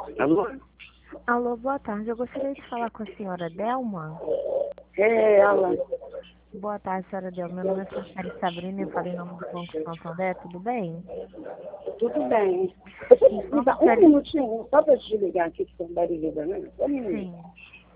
Alô? Alô, boa tarde. Eu gostaria de falar com a senhora Delma. É ela. Boa tarde, senhora Delma. Meu nome é Franciele Sabrina, eu falo em nome do Banco Santander, tudo bem? Tudo bem. Você me Informo dá que um minutinho, só para desligar aqui, que tem um barulho danado. Um minuto. sim.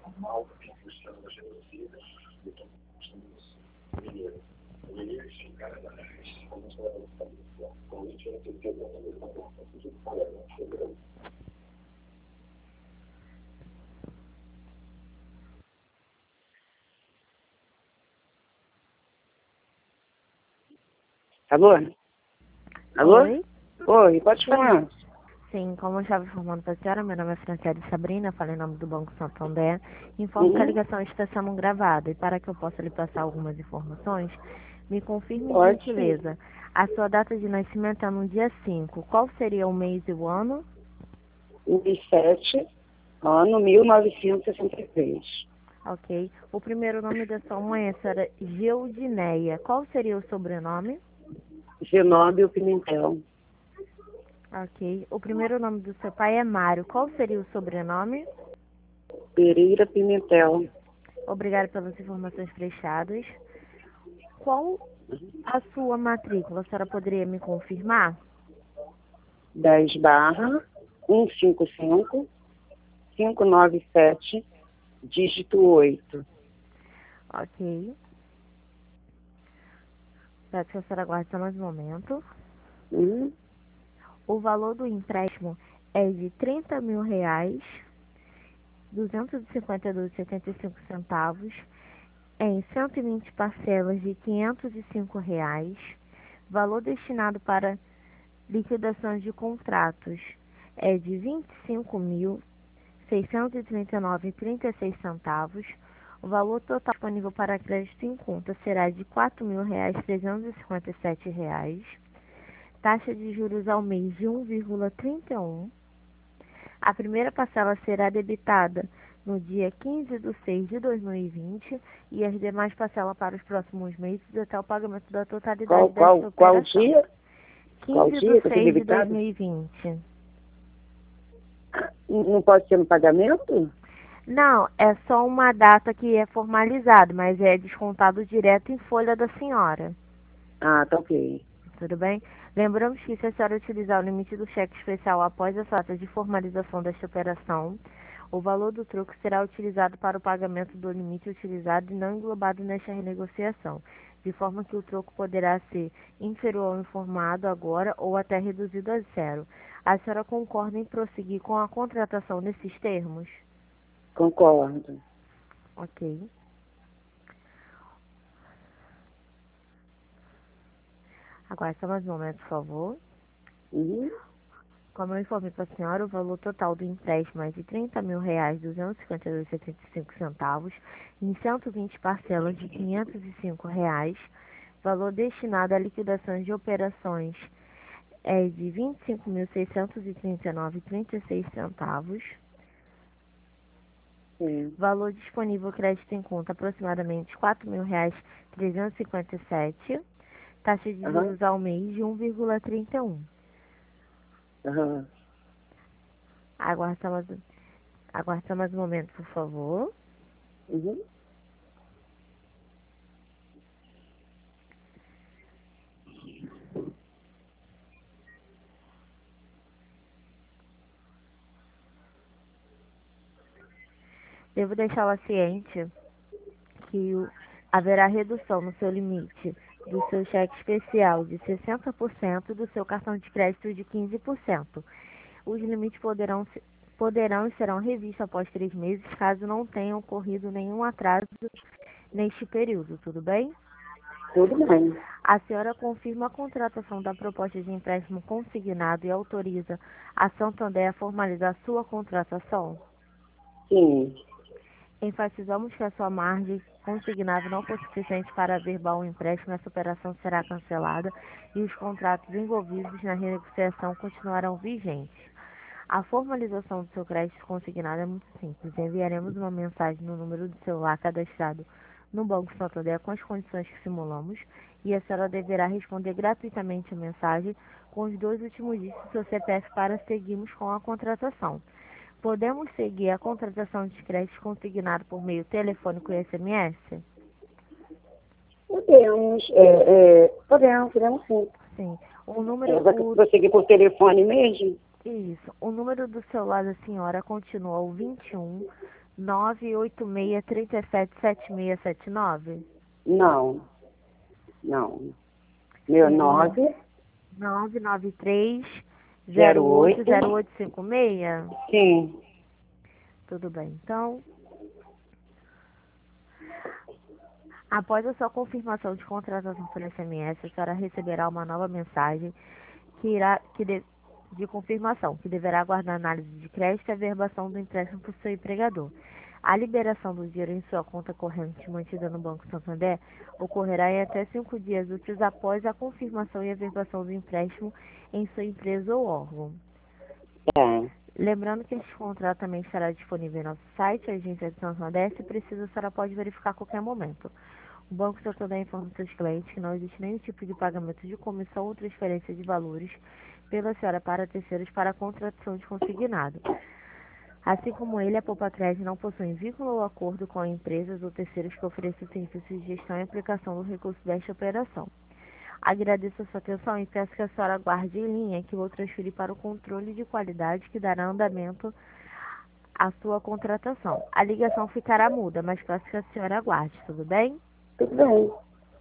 Alô? Alô? Oi? Oi, pode Sim. falar. Sim, como eu estava informando para a senhora, meu nome é Franciele Sabrina, eu falo em nome do Banco Santander. Informo que a Uhum. ligação está sendo gravada e para que eu possa lhe passar algumas informações, me confirme, Pode sim. gentileza. A sua data de nascimento é no dia 5. Qual seria o mês e o ano? 27, ano 1963. Ok. O primeiro nome da sua mãe é a senhora Geudineia. Qual seria o sobrenome? Zenóbio Pimentel. Ok. O primeiro nome do seu pai é Mário. Qual seria o sobrenome? Pereira Pimentel. Obrigada pelas informações prestadas. Qual a sua matrícula? A senhora poderia me confirmar? 10 barra 155 597 dígito 8. Ok. Peço que a senhora aguarde só mais um momento. Uhum. O valor do empréstimo é de R$ 30.000, 252,75 em 120 parcelas de R$ 505, valor destinado para liquidações de contratos é de R$ 25.639,36. O valor total disponível para crédito em conta será de R$ 4.357. Taxa de juros ao mês de 1,31. A primeira parcela será debitada no dia 15 de 6 de 2020 e as demais parcelas para os próximos meses até o pagamento da Qual, totalidade desta qual, qual operação. dia? Qual 15 de dia que eu ser 6 de debitado? 2020. Não pode ser no pagamento? Não, é só uma data que é formalizada, mas é descontado direto em folha da senhora. Ah, tá ok. Tudo bem? Lembramos que se a senhora utilizar o limite do cheque especial após a data de formalização desta operação, o valor do troco será utilizado para o pagamento do limite utilizado e não englobado nesta renegociação, de forma que o troco poderá ser inferior ao informado agora ou até reduzido a zero. A senhora concorda em prosseguir com a contratação nesses termos? Concordo. Ok. Agora só mais um momento, por favor. Uhum. Como eu informei para a senhora, o valor total do empréstimo é de R$ 30.000, 252,75, em 120 parcelas de R$ 505. Valor destinado à liquidação de operações é de R$ 25.639,36. Sim. Valor disponível crédito em conta aproximadamente R$ 4.357. Taxa de Aham. juros ao mês de 1,31. Aham. Aguarde só mais um momento, por favor. Uhum. Devo deixá-la ciente que haverá redução no seu limite do seu cheque especial de 60% do seu cartão de crédito de 15%. Os limites poderão e serão revistos após 3 meses, caso não tenha ocorrido nenhum atraso neste período, tudo bem? Tudo bem. A senhora confirma a contratação da proposta de empréstimo consignado e autoriza a Santander a formalizar sua contratação? Sim. Enfatizamos que a sua margem consignada não for suficiente para averbar um empréstimo, essa operação será cancelada e os contratos envolvidos na renegociação continuarão vigentes. A formalização do seu crédito consignado é muito simples. Enviaremos uma mensagem no número de celular cadastrado no Banco Santander com as condições que simulamos e a senhora deverá responder gratuitamente a mensagem com os 2 últimos dígitos do seu CPF para seguirmos com a contratação. Podemos seguir a contratação de crédito consignado por meio telefônico e SMS? Podemos sim. Sim. O número, Vou seguir por telefone mesmo? Isso. O número do celular da senhora continua o 21 986 37 7679? Não, não. Meu O 9, 993 08. 080856? Sim. Tudo bem. Então, após a sua confirmação de contratação por SMS, a senhora receberá uma nova mensagem de confirmação, que deverá aguardar análise de crédito e averbação do empréstimo por seu empregador. A liberação do dinheiro em sua conta corrente mantida no Banco Santander ocorrerá em até 5 dias úteis após a confirmação e averbação do empréstimo em sua empresa ou órgão. Tá. Lembrando que este contrato também estará disponível em nosso site, a Agência de Santander. Se precisa, a senhora pode verificar a qualquer momento. O Banco Santander informa seus clientes que não existe nenhum tipo de pagamento de comissão ou transferência de valores pela senhora para terceiros para a contratação de consignado. Assim como ele, a Poupa-Crédito não possui vínculo ou acordo com empresas ou terceiros que ofereçam serviços de gestão e aplicação do recurso desta operação. Agradeço a sua atenção e peço que a senhora aguarde em linha que vou transferir para o controle de qualidade que dará andamento à sua contratação. A ligação ficará muda, mas peço que a senhora aguarde, tudo bem? Tudo bem.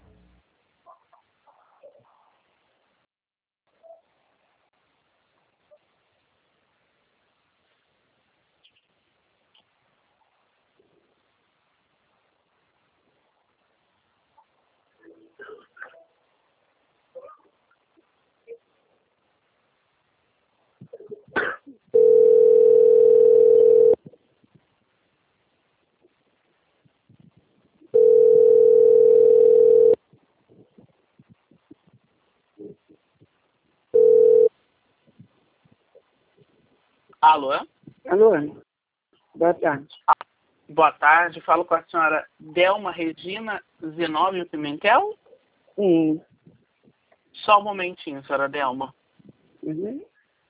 Alô? Alô? Boa tarde. Boa tarde. Falo com a senhora Delma Regina Zenóbio Pimentel? Sim. Só um momentinho, senhora Delma. Uhum.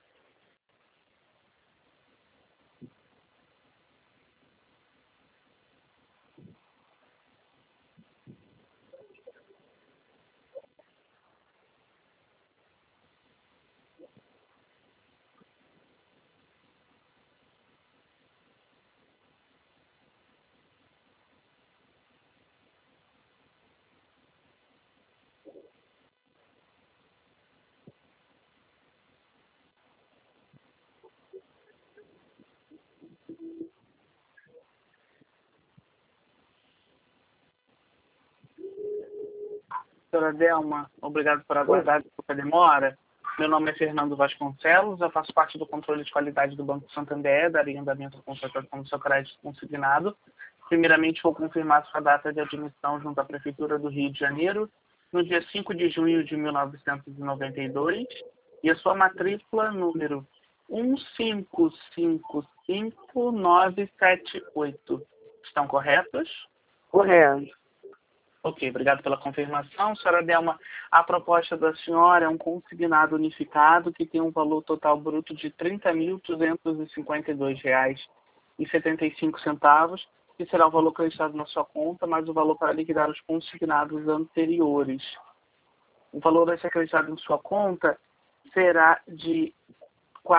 Senhora Delma, obrigado por aguardar a demora. Meu nome é Fernando Vasconcelos, eu faço parte do controle de qualidade do Banco Santander, darei andamento à contratação do seu crédito consignado. Primeiramente, vou confirmar sua data de admissão junto à Prefeitura do Rio de Janeiro, no dia 5 de junho de 1992, e a sua matrícula número 1555978. Estão corretos? Correto. Ok, obrigado pela confirmação. Senhora Delma, a proposta da senhora é um consignado unificado que tem um valor total bruto de R$ 30.252,75, que será o valor creditado na sua conta, mais o valor para liquidar os consignados anteriores. O valor a ser acreditado em sua conta será de R$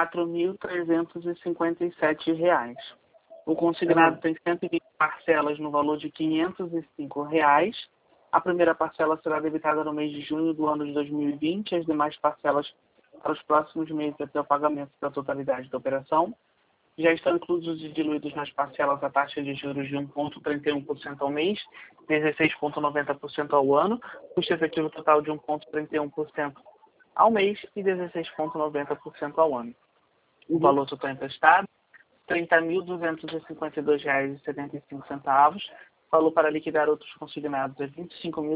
4.357. O consignado tem 120 parcelas no valor de R$ 505. A primeira parcela será debitada no mês de junho do ano de 2020, as demais parcelas para os próximos meses até o pagamento da totalidade da operação. Já estão inclusos e diluídos nas parcelas a taxa de juros de 1,31% ao mês, 16,90% ao ano, custo efetivo total de 1,31% ao mês e 16,90% ao ano. O valor total emprestado R$ 30.252,75. Valor para liquidar outros consignados é R$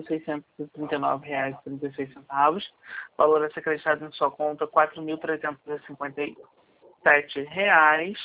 25.639,36. Valor a ser acreditado em sua conta R$ 4.357.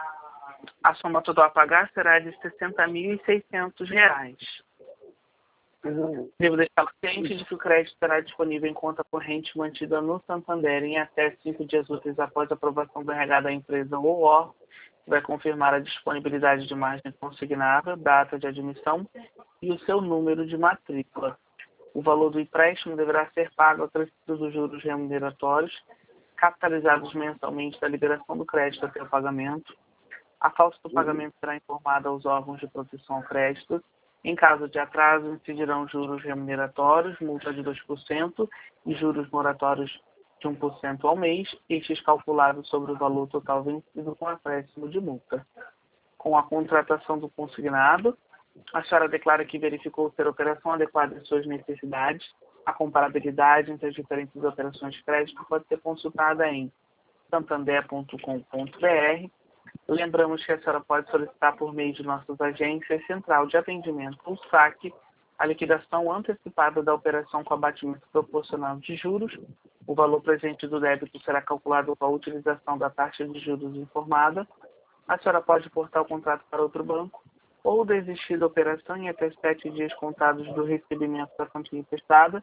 A soma total a pagar será de R$ 60.600. Devo deixar ciente de que o crédito estará disponível em conta corrente mantida no Santander em até 5 dias úteis após a aprovação do RH da empresa ou órgão, que vai confirmar a disponibilidade de margem consignável, data de admissão e o seu número de matrícula. O valor do empréstimo deverá ser pago acrescido dos juros remuneratórios, capitalizados mensalmente da liberação do crédito até o pagamento. A falta do pagamento será informada aos órgãos de proteção ao crédito. Em caso de atraso, incidirão juros remuneratórios, multa de 2% e juros moratórios de 1% ao mês, estes calculados sobre o valor total vencido com acréscimo de multa. Com a contratação do consignado, a senhora declara que verificou ser a operação adequada às suas necessidades. A comparabilidade entre as diferentes operações de crédito pode ser consultada em santander.com.br. Lembramos que a senhora pode solicitar por meio de nossas agências Central de Atendimento ou SAC a liquidação antecipada da operação com abatimento proporcional de juros. O valor presente do débito será calculado com a utilização da taxa de juros informada. A senhora pode portar o contrato para outro banco ou desistir da operação em até 7 dias contados do recebimento da quantia emprestada.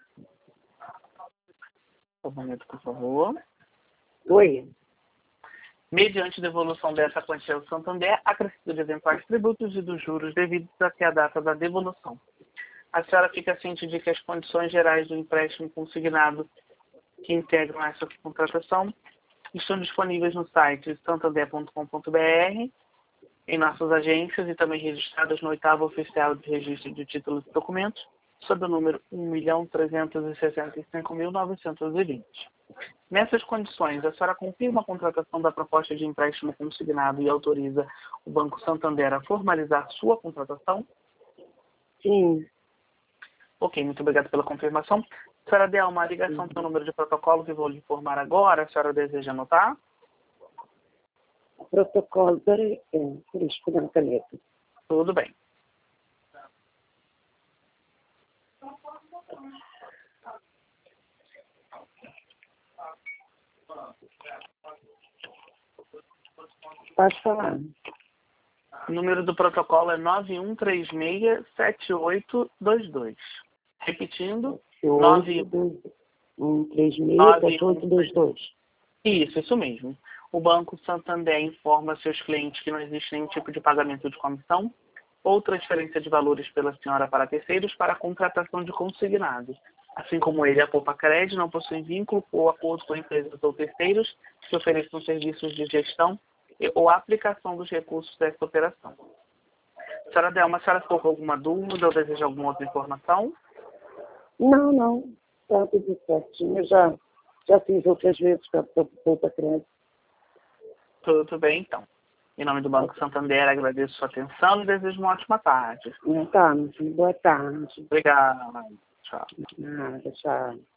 Um momento, por favor. Oi. Mediante devolução dessa quantia ao Santander, acrescido de eventuais tributos e dos juros devidos até a data da devolução. A senhora fica ciente de que as condições gerais do empréstimo consignado que integram essa contratação estão disponíveis no site santander.com.br, em nossas agências e também registradas no 8º Oficial de Registro de Títulos e Documentos, sob o número 1.365.920. Nessas condições, a senhora confirma a contratação da proposta de empréstimo consignado e autoriza o Banco Santander a formalizar sua contratação? Sim. Ok, muito obrigado pela confirmação. A senhora deu uma ligação para o número de protocolo que vou lhe informar agora. A senhora deseja anotar? Protocolo, peraí, deixa eu pegar uma caneta. Tudo bem. Pode falar. O número do protocolo é 91367822. Repetindo, 1367822. Isso mesmo. O Banco Santander informa seus clientes que não existe nenhum tipo de pagamento de comissão ou transferência de valores pela senhora para terceiros para a contratação de consignados. Assim como ele, a Poupa-Cred não possui vínculo ou acordo com empresas ou terceiros que ofereçam serviços de gestão ou aplicação dos recursos dessa operação. Senhora Delma, a senhora ficou com alguma dúvida ou deseja alguma outra informação? Não. Tá tudo certinho. Eu já fiz outras vezes para a Poupa-Cred. Tudo bem, então. Em nome do Banco Santander, agradeço sua atenção e desejo uma ótima tarde. Tá, boa tarde. Obrigado. Tchau. Nada, tchau.